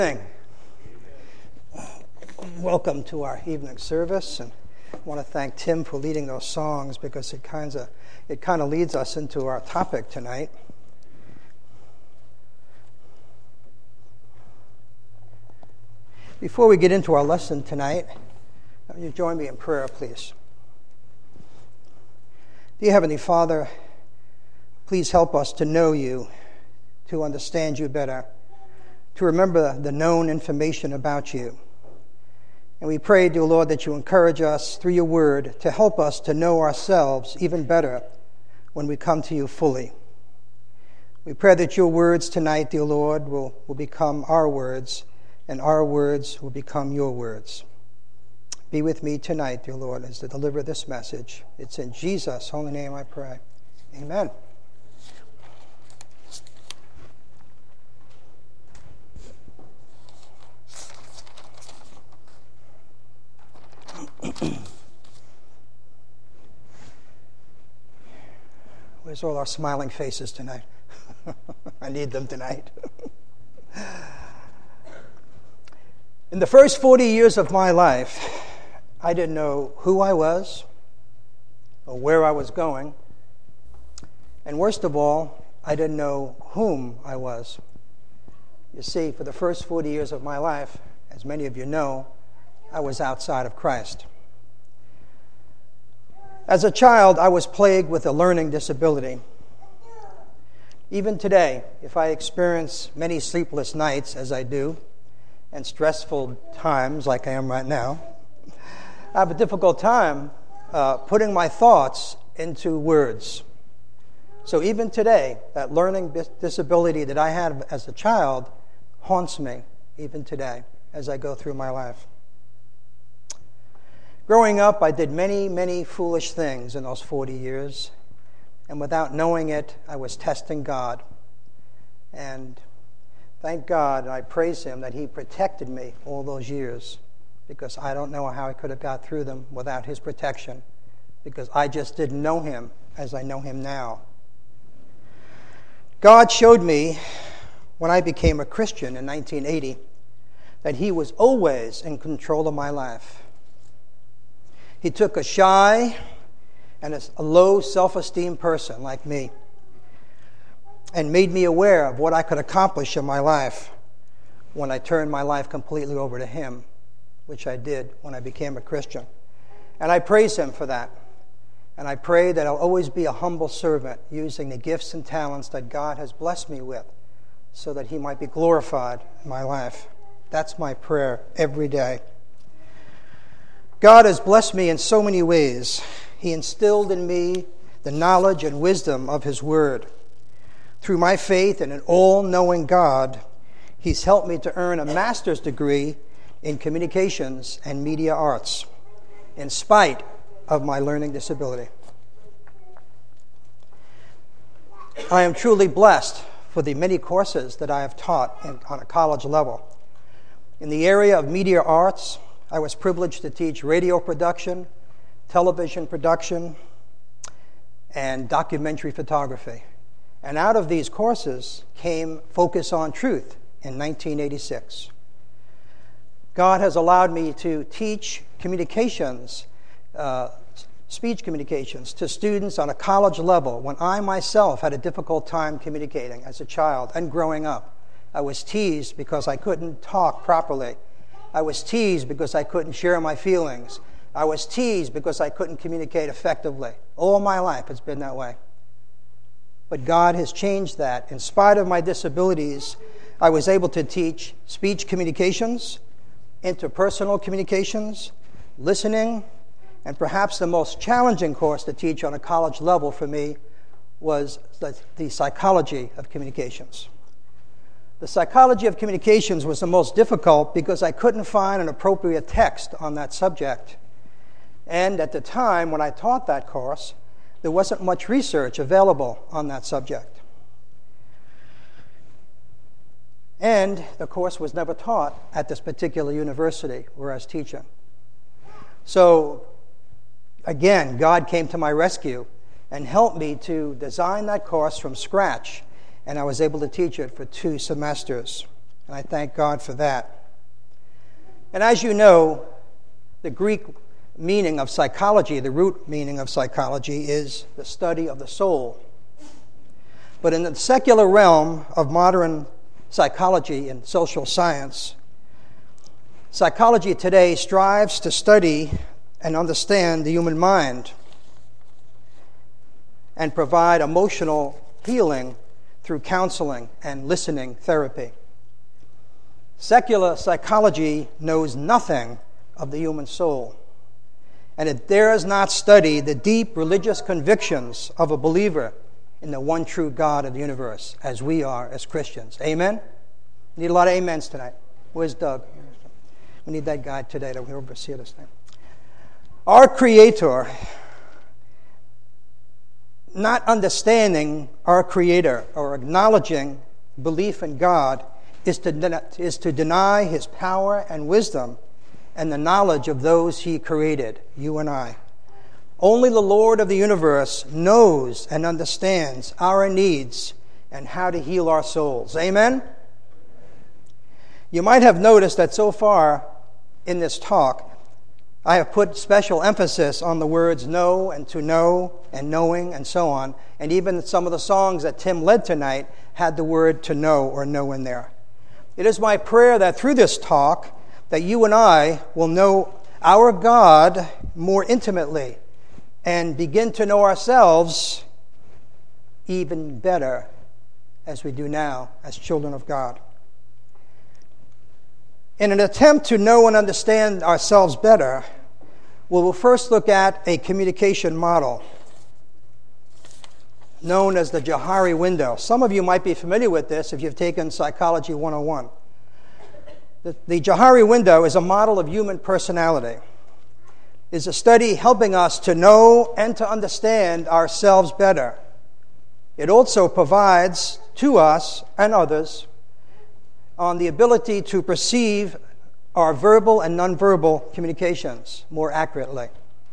Morning. Welcome to our evening service, and I want to thank Tim for leading those songs because it kind of leads us into our topic tonight. Before we get into our lesson tonight, you join me in prayer, please. Dear Heavenly Father, please help us to know you, to understand you better, to remember the known information about you. And we pray, dear Lord, that you encourage us through your word to help us to know ourselves even better when we come to you fully. We pray that your words tonight, dear Lord, will become our words, and our words will become your words. Be with me tonight, dear Lord, as I deliver this message. It's in Jesus' holy name I pray. Amen. Where's all our smiling faces tonight? I need them tonight. In the first 40 years of my life, I didn't know who I was or where I was going. And worst of all, I didn't know whom I was. You see, for the first 40 years of my life, as many of you know, I was outside of Christ. As a child, I was plagued with a learning disability. Even today, if I experience many sleepless nights, as I do, and stressful times like I am right now, I have a difficult time putting my thoughts into words. So even today, that learning disability that I had as a child haunts me even today as I go through my life. Growing up, I did many, many foolish things in those 40 years, and without knowing it, I was testing God. And thank God, I praise Him that He protected me all those years, because I don't know how I could have got through them without His protection, because I just didn't know Him as I know Him now. God showed me when I became a Christian in 1980 that He was always in control of my life. He took a shy and a low self-esteem person like me and made me aware of what I could accomplish in my life when I turned my life completely over to Him, which I did when I became a Christian. And I praise Him for that. And I pray that I'll always be a humble servant using the gifts and talents that God has blessed me with so that He might be glorified in my life. That's my prayer every day. God has blessed me in so many ways. He instilled in me the knowledge and wisdom of His Word. Through my faith in an all-knowing God, He's helped me to earn a master's degree in communications and media arts, in spite of my learning disability. I am truly blessed for the many courses that I have taught on a college level. In the area of media arts, I was privileged to teach radio production, television production, and documentary photography. And out of these courses came Focus on Truth in 1986. God has allowed me to teach communications, speech communications, to students on a college level when I myself had a difficult time communicating as a child and growing up. I was teased because I couldn't talk properly. I was teased because I couldn't share my feelings. I was teased because I couldn't communicate effectively. All my life it's been that way. But God has changed that. In spite of my disabilities, I was able to teach speech communications, interpersonal communications, listening, and perhaps the most challenging course to teach on a college level for me was the psychology of communications. The psychology of communications was the most difficult because I couldn't find an appropriate text on that subject. And at the time when I taught that course, there wasn't much research available on that subject. And the course was never taught at this particular university where I was teaching. So, again, God came to my rescue and helped me to design that course from scratch, and I was able to teach it for 2 semesters. and I thank God for that. And as you know, the Greek meaning of psychology, the root meaning of psychology, is the study of the soul. But in the secular realm of modern psychology and social science, psychology today strives to study and understand the human mind and provide emotional healing through counseling and listening therapy. Secular psychology knows nothing of the human soul, and it dares not study the deep religious convictions of a believer in the one true God of the universe, as we are as Christians. Amen? Need a lot of amens tonight. Where's Doug? We need that guy today to oversee this thing. Our Creator, not understanding our Creator or acknowledging belief in God, is to deny His power and wisdom and the knowledge of those He created, you and I. Only the Lord of the universe knows and understands our needs and how to heal our souls. Amen? You might have noticed that so far in this talk, I have put special emphasis on the words know and to know and knowing and so on. And even some of the songs that Tim led tonight had the word to know or know in there. It is my prayer that through this talk that you and I will know our God more intimately and begin to know ourselves even better as we do now as children of God. In an attempt to know and understand ourselves better, we will first look at a communication model known as the Johari window. Some of you might be familiar with this if you've taken Psychology 101. The Johari window is a model of human personality. It's a study helping us to know and to understand ourselves better. It also provides to us and others on the ability to perceive our verbal and nonverbal communications more accurately.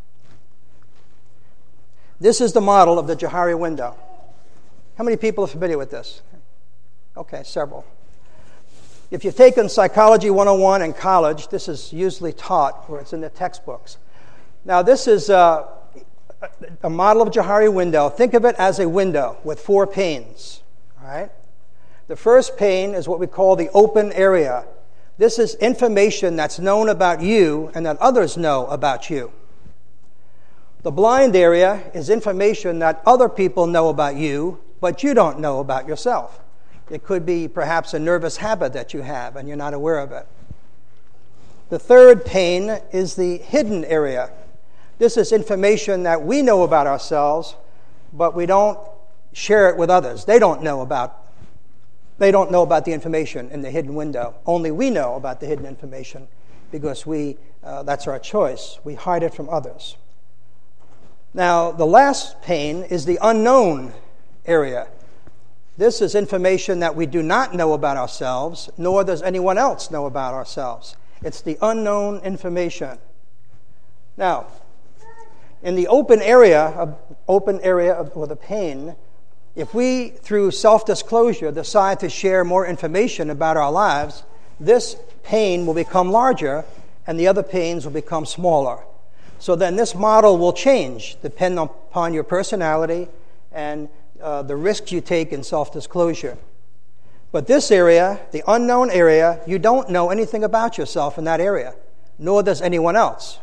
This is the model of the Johari window. How many people are familiar with this? Okay, several. If you've taken Psychology 101 in college, this is usually taught, or it's in the textbooks. Now, this is a model of Johari window. Think of it as a window with 4 panes. All right? The first pane is what we call the open area. This is information that's known about you and that others know about you. The blind area is information that other people know about you, but you don't know about yourself. It could be perhaps a nervous habit that you have and you're not aware of it. The third pane is the hidden area. This is information that we know about ourselves, but we don't share it with others. They don't know about the information in the hidden window. Only we know about the hidden information because that's our choice. We hide it from others. Now, the last pane is the unknown area. This is information that we do not know about ourselves, nor does anyone else know about ourselves. It's the unknown information. Now, in the open area with a pane, if we, through self-disclosure, decide to share more information about our lives, this pane will become larger and the other panes will become smaller. So then this model will change depending upon your personality and the risks you take in self-disclosure. But this area, the unknown area, you don't know anything about yourself in that area, nor does anyone else,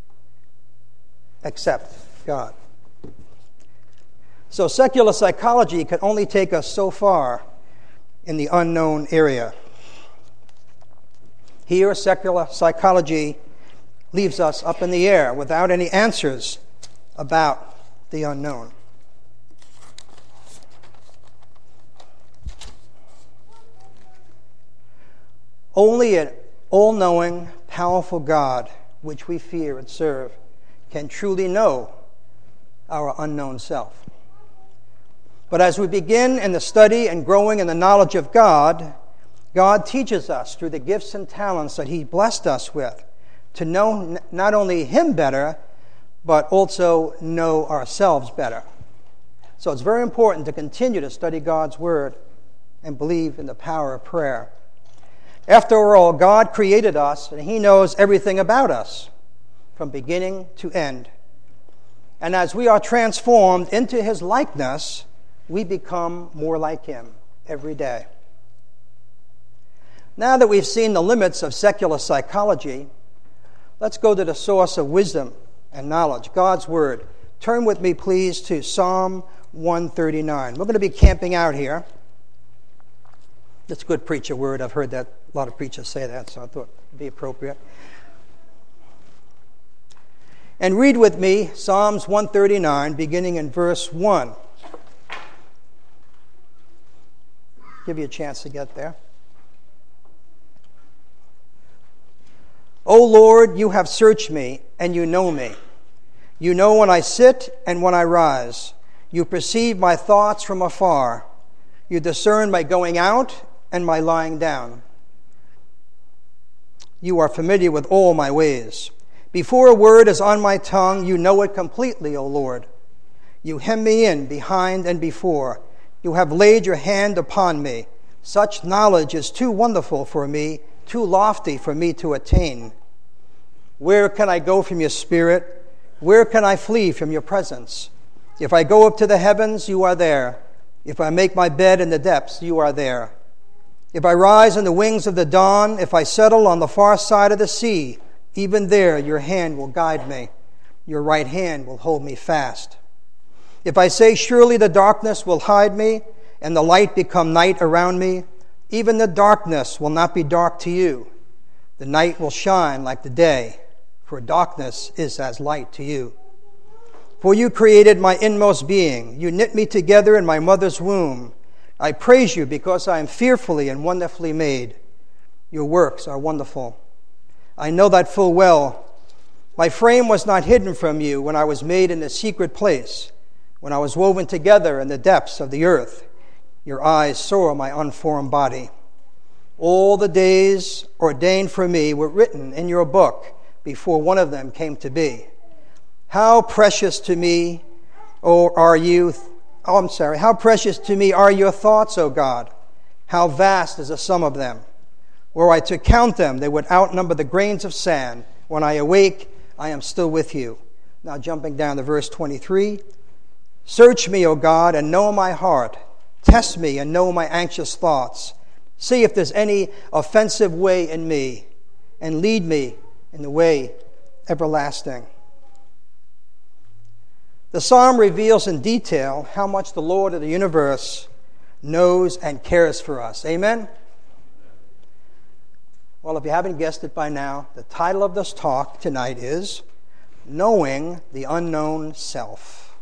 except God. So secular psychology can only take us so far in the unknown area. Here, secular psychology leaves us up in the air without any answers about the unknown. Only an all-knowing, powerful God, which we fear and serve, can truly know our unknown self. But as we begin in the study and growing in the knowledge of God, God teaches us through the gifts and talents that He blessed us with to know not only Him better, but also know ourselves better. So it's very important to continue to study God's Word and believe in the power of prayer. After all, God created us, and He knows everything about us, from beginning to end. And as we are transformed into His likeness, we become more like Him every day. Now that we've seen the limits of secular psychology, let's go to the source of wisdom and knowledge, God's Word. Turn with me, please, to Psalm 139. We're going to be camping out here. That's a good preacher word. I've heard that a lot of preachers say that, so I thought it would be appropriate. And read with me Psalms 139, beginning in verse 1. Give you a chance to get there. O Lord, you have searched me, and you know me. You know when I sit and when I rise. You perceive my thoughts from afar. You discern my going out and my lying down. You are familiar with all my ways. Before a word is on my tongue, you know it completely, O Lord. You hem me in behind and before. You have laid your hand upon me. Such knowledge is too wonderful for me, too lofty for me to attain. Where can I go from your spirit? Where can I flee from your presence? If I go up to the heavens, you are there. If I make my bed in the depths, you are there. If I rise on the wings of the dawn, if I settle on the far side of the sea, even there your hand will guide me. Your right hand will hold me fast. If I say, surely the darkness will hide me, and the light become night around me, even the darkness will not be dark to you. The night will shine like the day, for darkness is as light to you. For you created my inmost being. You knit me together in my mother's womb. I praise you because I am fearfully and wonderfully made. Your works are wonderful. I know that full well. My frame was not hidden from you when I was made in the secret place, when I was woven together in the depths of the earth. Your eyes saw my unformed body. All the days ordained for me were written in your book before one of them came to be. How precious to me how precious to me are your thoughts, O God. How vast is the sum of them. Were I to count them, they would outnumber the grains of sand. When I awake, I am still with you. Now jumping down to verse 23. Search me, O God, and know my heart. Test me and know my anxious thoughts. See if there's any offensive way in me, and lead me in the way everlasting. The psalm reveals in detail how much the Lord of the universe knows and cares for us. Amen? Well, if you haven't guessed it by now, the title of this talk tonight is Knowing the Unknown Self.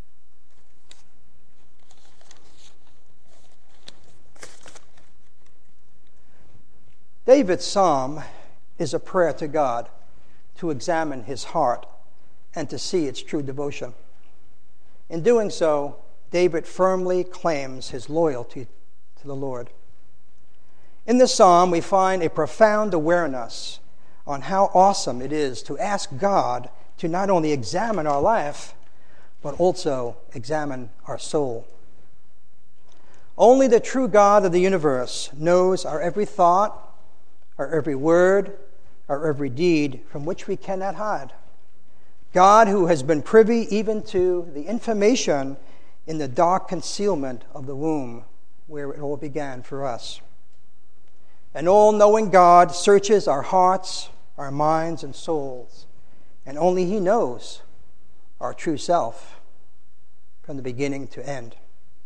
David's psalm is a prayer to God to examine his heart and to see its true devotion. In doing so, David firmly claims his loyalty to the Lord. In this psalm, we find a profound awareness on how awesome it is to ask God to not only examine our life, but also examine our soul. Only the true God of the universe knows our every thought, our every word, our every deed, from which we cannot hide. God, who has been privy even to the information in the dark concealment of the womb, where it all began for us. An all-knowing God searches our hearts, our minds, and souls, and only He knows our true self from the beginning to end.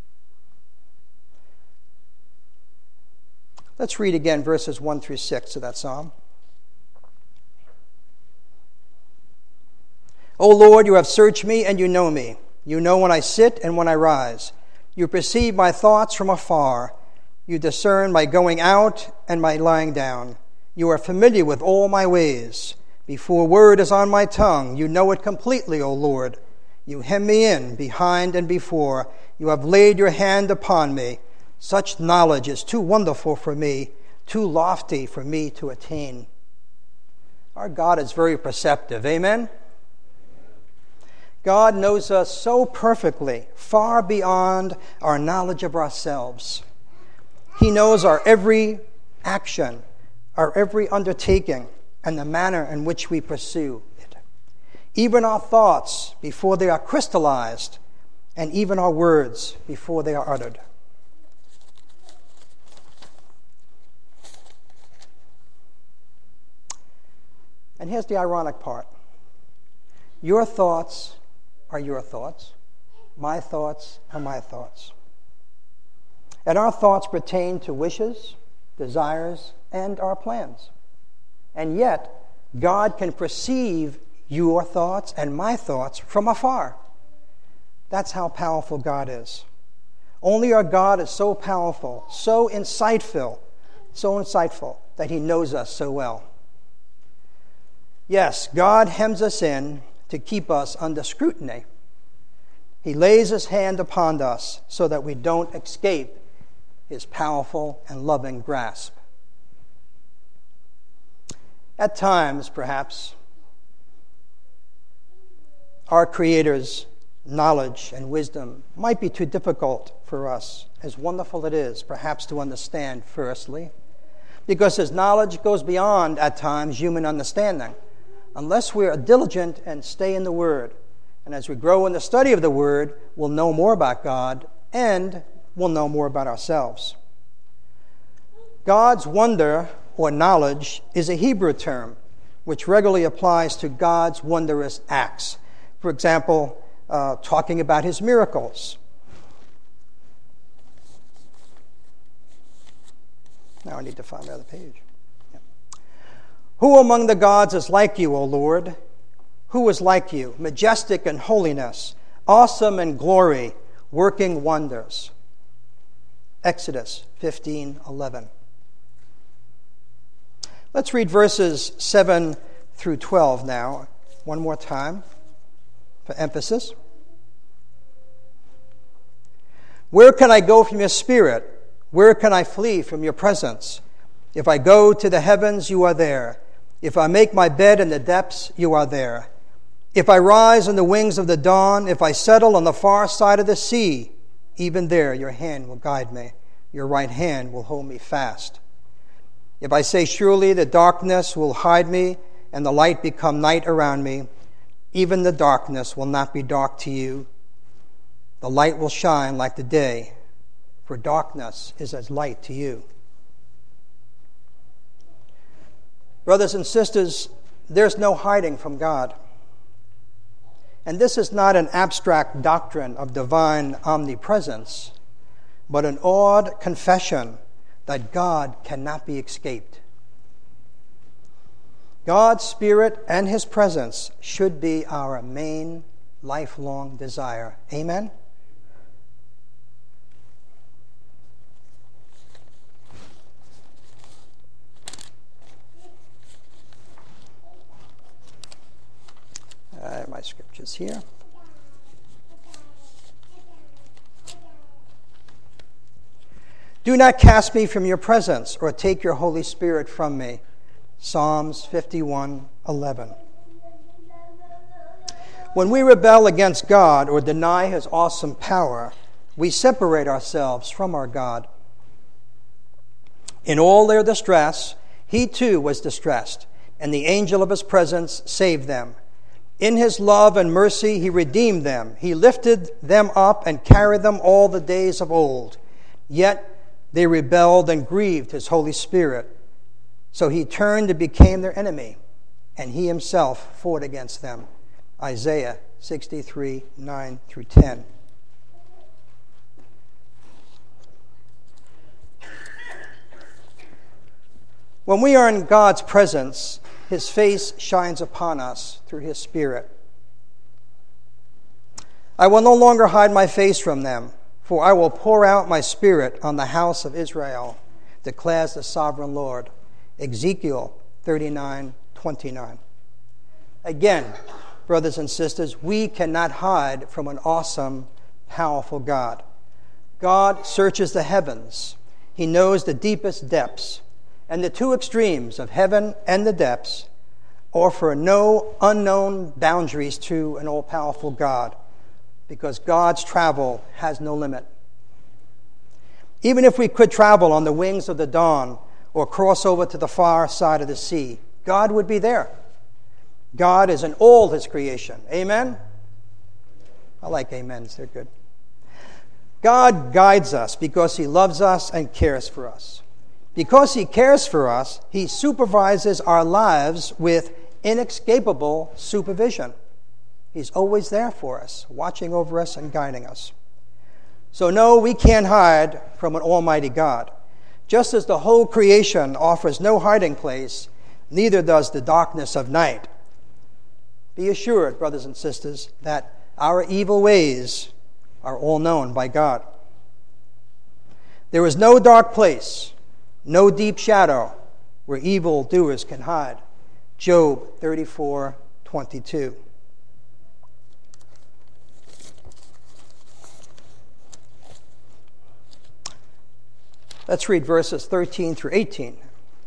Let's read again verses 1 through 6 of that psalm. O Lord, you have searched me and you know me. You know when I sit and when I rise. You perceive my thoughts from afar. You discern my going out and my lying down. You are familiar with all my ways. Before word is on my tongue, you know it completely, O Lord. You hem me in behind and before. You have laid your hand upon me. Such knowledge is too wonderful for me, too lofty for me to attain. Our God is very perceptive. Amen? God knows us so perfectly, far beyond our knowledge of ourselves. He knows our every action, our every undertaking, and the manner in which we pursue it. Even our thoughts before they are crystallized, and even our words before they are uttered. And here's the ironic part. Your thoughts are your thoughts. My thoughts are my thoughts. And our thoughts pertain to wishes, desires, and our plans. And yet, God can perceive your thoughts and my thoughts from afar. That's how powerful God is. Only our God is so powerful, so insightful that he knows us so well. Yes, God hems us in to keep us under scrutiny. He lays his hand upon us so that we don't escape his powerful and loving grasp. At times, perhaps, our Creator's knowledge and wisdom might be too difficult for us, as wonderful it is, perhaps, to understand, firstly, because his knowledge goes beyond, at times, human understanding. Unless we are diligent and stay in the Word, and as we grow in the study of the Word, we'll know more about God and we'll know more about ourselves. God's wonder or knowledge is a Hebrew term which regularly applies to God's wondrous acts. For example, talking about his miracles. Now I need to find my other page. Who among the gods is like you, O Lord? Who is like you, majestic in holiness, awesome in glory, working wonders? Exodus 15:11. Let's read verses 7 through 12 now, one more time, for emphasis. Where can I go from your spirit? Where can I flee from your presence? If I go to the heavens, you are there. If I make my bed in the depths, you are there. If I rise on the wings of the dawn, if I settle on the far side of the sea, even there your hand will guide me. Your right hand will hold me fast. If I say, surely the darkness will hide me and the light become night around me, even the darkness will not be dark to you. The light will shine like the day, for darkness is as light to you. Brothers and sisters, there's no hiding from God. And this is not an abstract doctrine of divine omnipresence, but an awed confession that God cannot be escaped. God's Spirit and his presence should be our main lifelong desire. Amen? My scriptures here. Do not cast me from your presence or take your Holy Spirit from me. Psalms 51:11. When we rebel against God or deny his awesome power, we separate ourselves from our God. In all their distress, he too was distressed, and the angel of his presence saved them. In his love and mercy, he redeemed them. He lifted them up and carried them all the days of old. Yet they rebelled and grieved his Holy Spirit. So he turned and became their enemy, and he himself fought against them. Isaiah 63:9-10. When we are in God's presence, his face shines upon us through his Spirit. I will no longer hide my face from them, for I will pour out my Spirit on the house of Israel, declares the sovereign Lord. Ezekiel 39:29. Again, brothers and sisters, we cannot hide from an awesome, powerful God. God searches the heavens. He knows the deepest depths. And the two extremes of heaven and the depths offer no unknown boundaries to an all-powerful God, because God's travel has no limit. Even if we could travel on the wings of the dawn or cross over to the far side of the sea. God would be there. God is in all his creation. Amen? I like amens. They're good. God guides us because he loves us and cares for us. Because he cares for us, he supervises our lives with inescapable supervision. He's always there for us, watching over us and guiding us. So no, we can't hide from an almighty God. Just as the whole creation offers no hiding place, neither does the darkness of night. Be assured, brothers and sisters, that our evil ways are all known by God. There is no dark place, no deep shadow where evil doers can hide. Job 34:22. Let's read verses 13 through 18.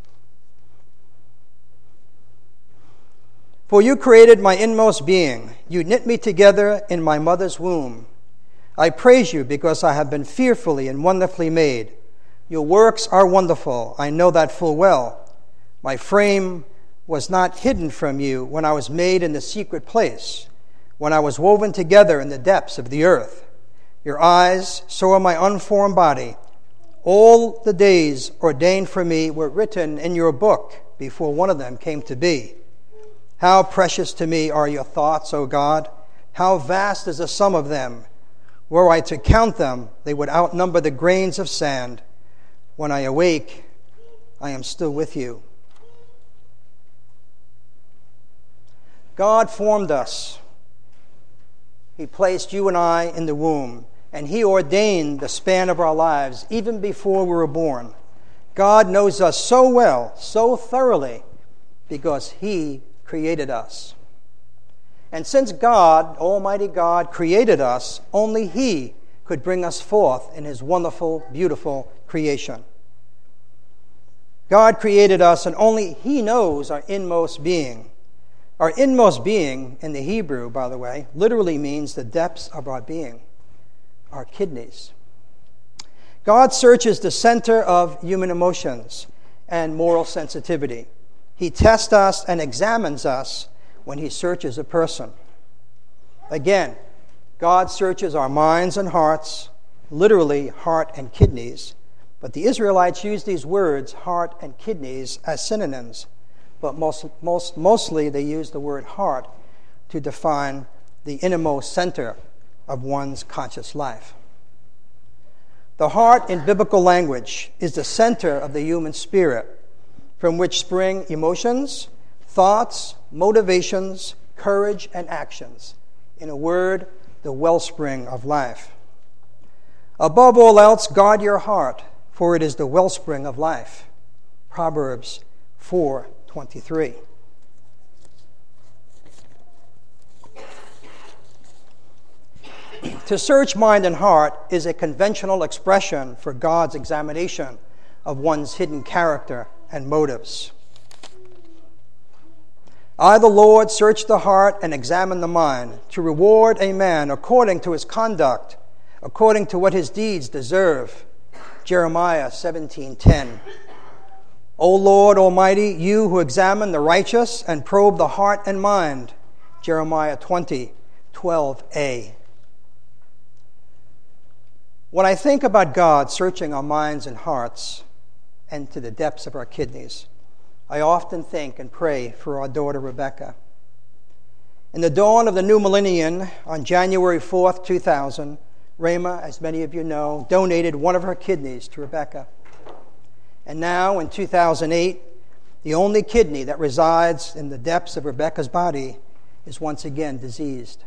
For you created my inmost being. You knit me together in my mother's womb. I praise you because I have been fearfully and wonderfully made. Your works are wonderful. I know that full well. My frame was not hidden from you when I was made in the secret place, when I was woven together in the depths of the earth. Your eyes saw my unformed body. All the days ordained for me were written in your book before one of them came to be. How precious to me are your thoughts, O God! How vast is the sum of them! Were I to count them, they would outnumber the grains of sand. When I awake, I am still with you. God formed us. He placed you and I in the womb, and he ordained the span of our lives even before we were born. God knows us so well, so thoroughly, because he created us. And since God, Almighty God, created us, only he could bring us forth in his wonderful, beautiful creation. God created us, and only he knows our inmost being. Our inmost being, in the Hebrew, by the way, literally means the depths of our being, our kidneys. God searches the center of human emotions and moral sensitivity. He tests us and examines us when he searches a person. Again, God searches our minds and hearts, literally heart and kidneys, but the Israelites used these words, heart and kidneys, as synonyms, but mostly they used the word heart to define the innermost center of one's conscious life. The heart in biblical language is the center of the human spirit, from which spring emotions, thoughts, motivations, courage, and actions. In a word, the wellspring of life. Above all else, guard your heart, for it is the wellspring of life. Proverbs 4:23. To search mind and heart is a conventional expression for God's examination of one's hidden character and motives. I, the Lord, search the heart and examine the mind, to reward a man according to his conduct, according to what his deeds deserve. Jeremiah 17:10. O Lord Almighty, you who examine the righteous and probe the heart and mind. Jeremiah 20:12a. When I think about God searching our minds and hearts and to the depths of our kidneys, I often think and pray for our daughter Rebecca. In the dawn of the new millennium, on January 4th, 2000, Rhema, as many of you know, donated one of her kidneys to Rebecca. And now, in 2008, the only kidney that resides in the depths of Rebecca's body is once again diseased.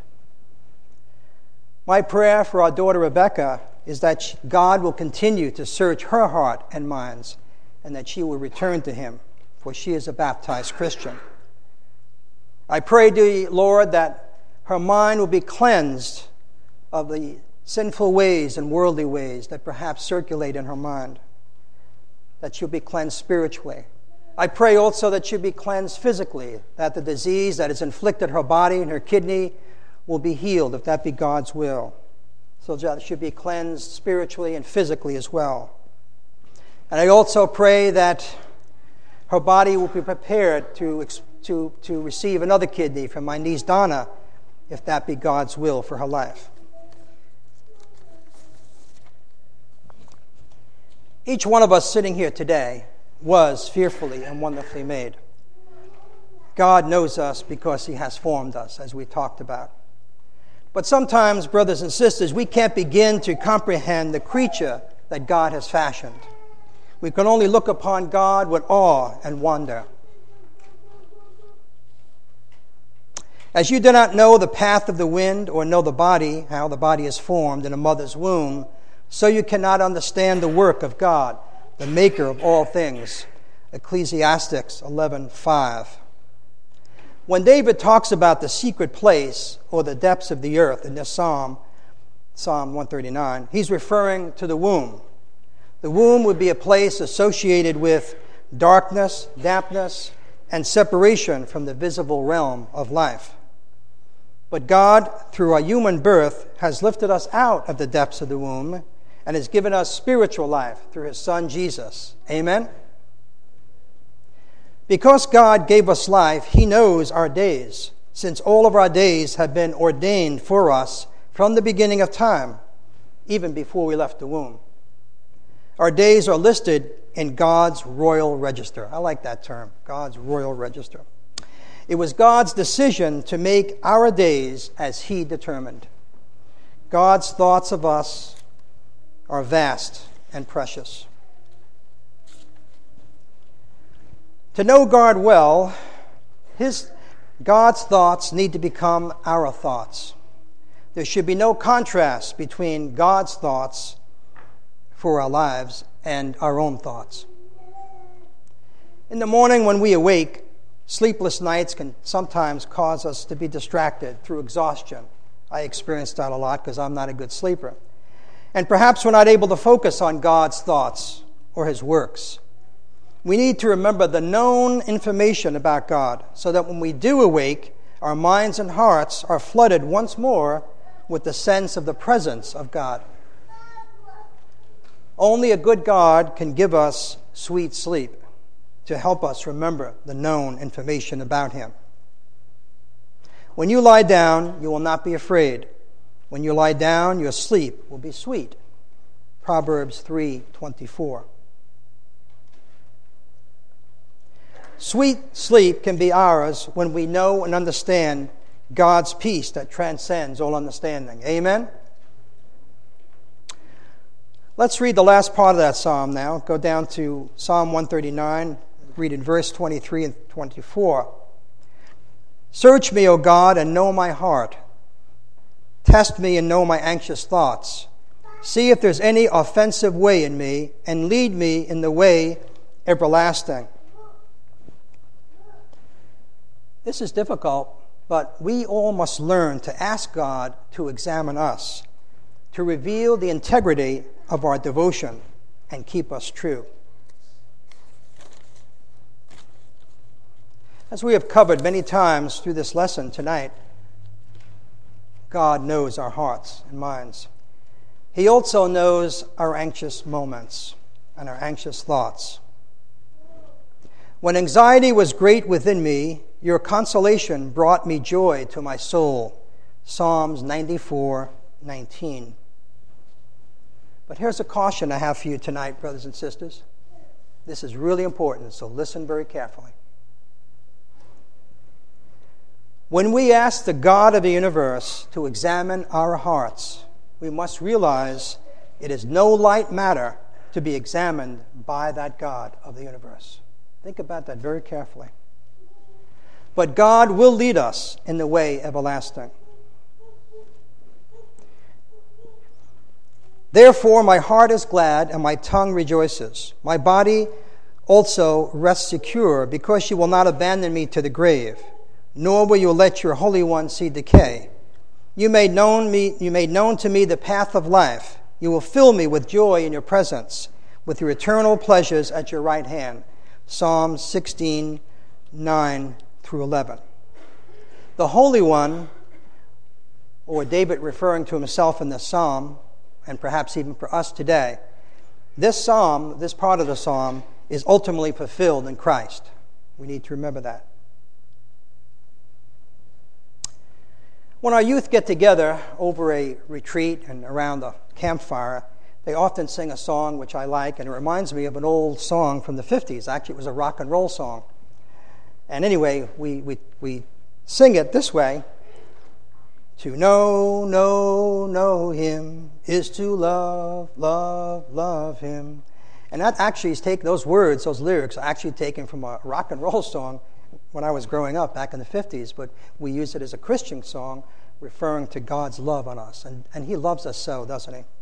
My prayer for our daughter Rebecca is that God will continue to search her heart and minds, and that she will return to him, for she is a baptized Christian. I pray to you, Lord, that her mind will be cleansed of the sinful ways and worldly ways that perhaps circulate in her mind, that she'll be cleansed spiritually. I pray also that she'll be cleansed physically, that the disease that has inflicted her body and her kidney will be healed, if that be God's will. So that she'll be cleansed spiritually and physically as well. And I also pray that her body will be prepared to receive another kidney from my niece Donna, if that be God's will for her life. Each one of us sitting here today was fearfully and wonderfully made. God knows us because He has formed us, as we talked about. But sometimes, brothers and sisters, we can't begin to comprehend the creature that God has fashioned. We can only look upon God with awe and wonder. As you do not know the path of the wind or know the body, how the body is formed in a mother's womb, so you cannot understand the work of God, the maker of all things. Ecclesiastes 11:5. When David talks about the secret place or the depths of the earth in this Psalm 139, he's referring to the womb. The womb would be a place associated with darkness, dampness, and separation from the visible realm of life. But God, through our human birth, has lifted us out of the depths of the womb and has given us spiritual life through His Son, Jesus. Amen? Because God gave us life, He knows our days, since all of our days have been ordained for us from the beginning of time, even before we left the womb. Our days are listed in God's royal register. I like that term, God's royal register. It was God's decision to make our days as He determined. God's thoughts of us are vast and precious. To know God well, God's thoughts need to become our thoughts. There should be no contrast between God's thoughts for our lives and our own thoughts. In the morning when we awake, sleepless nights can sometimes cause us to be distracted through exhaustion. I experience that a lot because I'm not a good sleeper. And perhaps we're not able to focus on God's thoughts or His works. We need to remember the known information about God so that when we do awake, our minds and hearts are flooded once more with the sense of the presence of God. Only a good God can give us sweet sleep to help us remember the known information about Him. When you lie down, you will not be afraid. When you lie down, your sleep will be sweet. Proverbs 3:24. Sweet sleep can be ours when we know and understand God's peace that transcends all understanding. Amen? Let's read the last part of that psalm now. Go down to Psalm 139, read in verse 23 and 24. Search me, O God, and know my heart. Test me and know my anxious thoughts. See if there's any offensive way in me, and lead me in the way everlasting. This is difficult, but we all must learn to ask God to examine us, to reveal the integrity of our devotion, and keep us true. As we have covered many times through this lesson tonight, God knows our hearts and minds. He also knows our anxious moments and our anxious thoughts. When anxiety was great within me, your consolation brought me joy to my soul. Psalms 94:19. But here's a caution I have for you tonight, brothers and sisters. This is really important, so listen very carefully. When we ask the God of the universe to examine our hearts, we must realize it is no light matter to be examined by that God of the universe. Think about that very carefully. But God will lead us in the way everlasting. Therefore, my heart is glad and my tongue rejoices. My body also rests secure, because you will not abandon me to the grave, nor will you let your Holy One see decay. You made known to me the path of life. You will fill me with joy in your presence, with your eternal pleasures at your right hand. Psalm 16:9 through 11. The Holy One, or David referring to himself in this psalm, and perhaps even for us today, this psalm, this part of the psalm, is ultimately fulfilled in Christ. We need to remember that. When our youth get together over a retreat and around the campfire, they often sing a song which I like, and it reminds me of an old song from the 50s. Actually, it was a rock and roll song. And anyway, we sing it this way. To know him is to love him. And that actually is those words, those lyrics are actually taken from a rock and roll song when I was growing up back in the 50s, but we use it as a Christian song referring to God's love on us. And he loves us so, doesn't he?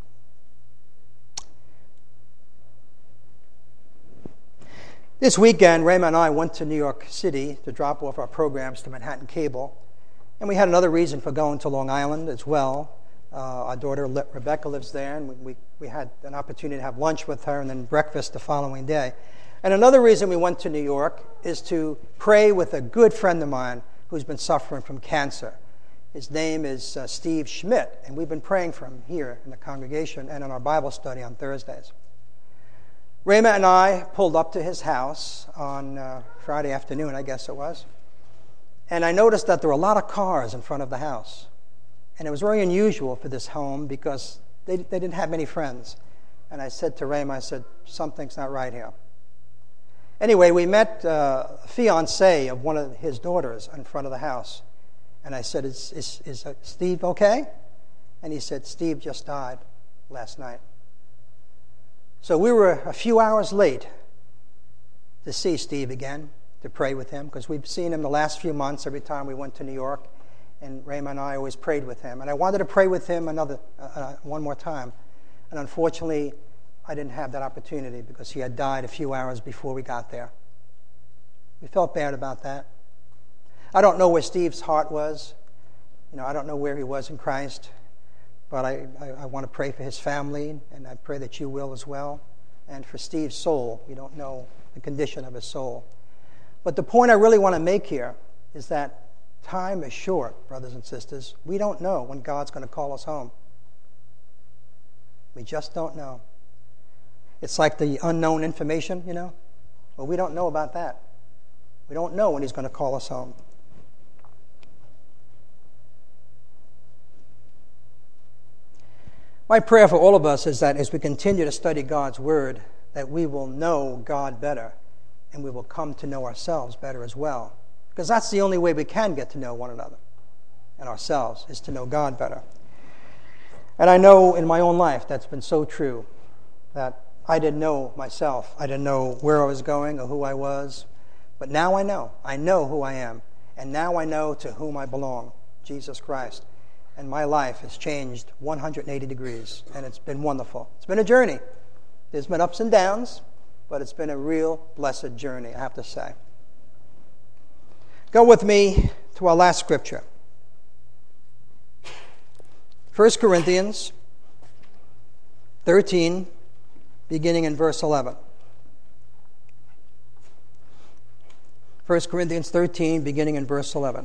This weekend, Raymond and I went to New York City to drop off our programs to Manhattan Cable. And we had another reason for going to Long Island as well. Our daughter Rebecca lives there, and we had an opportunity to have lunch with her and then breakfast the following day. And another reason we went to New York is to pray with a good friend of mine who's been suffering from cancer. His name is Steve Schmidt, and we've been praying for him here in the congregation and in our Bible study on Thursdays. Raymond and I pulled up to his house on Friday afternoon, I guess it was. And I noticed that there were a lot of cars in front of the house. And it was very unusual for this home because they didn't have many friends. And I said to Raymond, I said, something's not right here. Anyway, we met a fiancé of one of his daughters in front of the house. And I said, is Steve okay? And he said, Steve just died last night. So we were a few hours late to see Steve again, to pray with him, because we've seen him the last few months every time we went to New York, and Raymond and I always prayed with him. And I wanted to pray with him one more time. And unfortunately, I didn't have that opportunity because he had died a few hours before we got there. We felt bad about that. I don't know where Steve's heart was. I don't know where he was in Christ. But I want to pray for his family, and I pray that you will as well. And for Steve's soul, we don't know the condition of his soul. But the point I really want to make here is that time is short, brothers and sisters. We don't know when God's going to call us home. We just don't know. It's like the unknown information, Well, we don't know about that. We don't know when he's going to call us home. My prayer for all of us is that as we continue to study God's Word, that we will know God better and we will come to know ourselves better as well. Because that's the only way we can get to know one another and ourselves, is to know God better. And I know in my own life that's been so true, that I didn't know myself. I didn't know where I was going or who I was. But now I know. I know who I am. And now I know to whom I belong, Jesus Christ. And my life has changed 180 degrees, and it's been wonderful. It's been a journey. There's been ups and downs, but it's been a real blessed journey, I have to say. Go with me to our last scripture. 1 Corinthians 13, beginning in verse 11. 1 Corinthians 13, beginning in verse 11.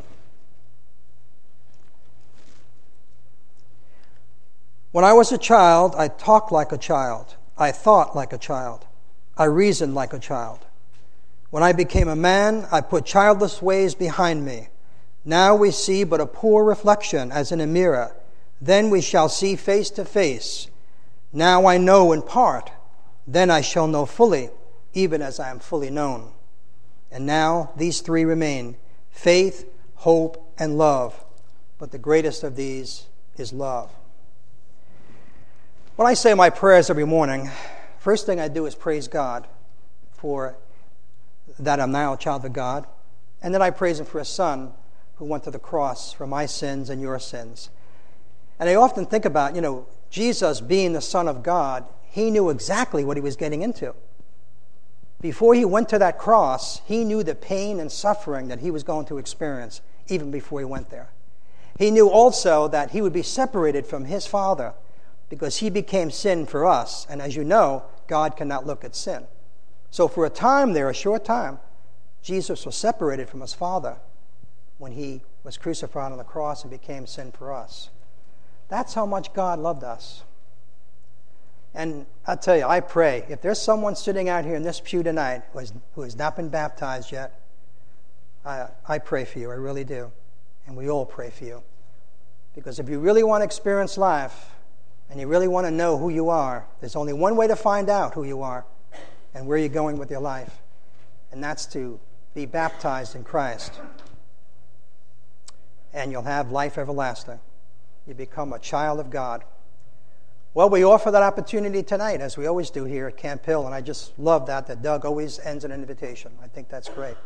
When I was a child, I talked like a child. I thought like a child. I reasoned like a child. When I became a man, I put childless ways behind me. Now we see but a poor reflection as in a mirror. Then we shall see face to face. Now I know in part. Then I shall know fully, even as I am fully known. And now these three remain: faith, hope, and love. But the greatest of these is love. When I say my prayers every morning, first thing I do is praise God for that I'm now a child of God. And then I praise Him for His Son who went to the cross for my sins and your sins. And I often think about, Jesus being the Son of God, He knew exactly what He was getting into. Before He went to that cross, He knew the pain and suffering that He was going to experience even before He went there. He knew also that He would be separated from His Father because He became sin for us. And as you know, God cannot look at sin. So for a time there, a short time, Jesus was separated from His Father when He was crucified on the cross and became sin for us. That's how much God loved us. And I'll tell you, I pray, if there's someone sitting out here in this pew tonight who has not been baptized yet, I pray for you. I really do. And we all pray for you. Because if you really want to experience life, and you really want to know who you are, there's only one way to find out who you are and where you're going with your life. And that's to be baptized in Christ. And you'll have life everlasting. You become a child of God. Well, we offer that opportunity tonight, as we always do here at Camp Hill, and I just love that Doug always ends an invitation. I think that's great.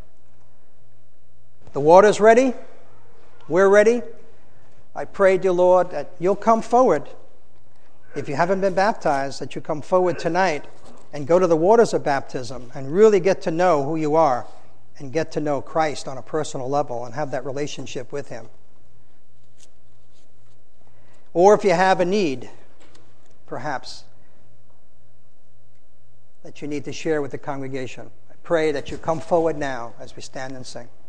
The water's ready. We're ready. I pray, dear Lord, that you'll come forward. If you haven't been baptized, that you come forward tonight and go to the waters of baptism and really get to know who you are and get to know Christ on a personal level and have that relationship with him. Or if you have a need, perhaps, that you need to share with the congregation, I pray that you come forward now as we stand and sing.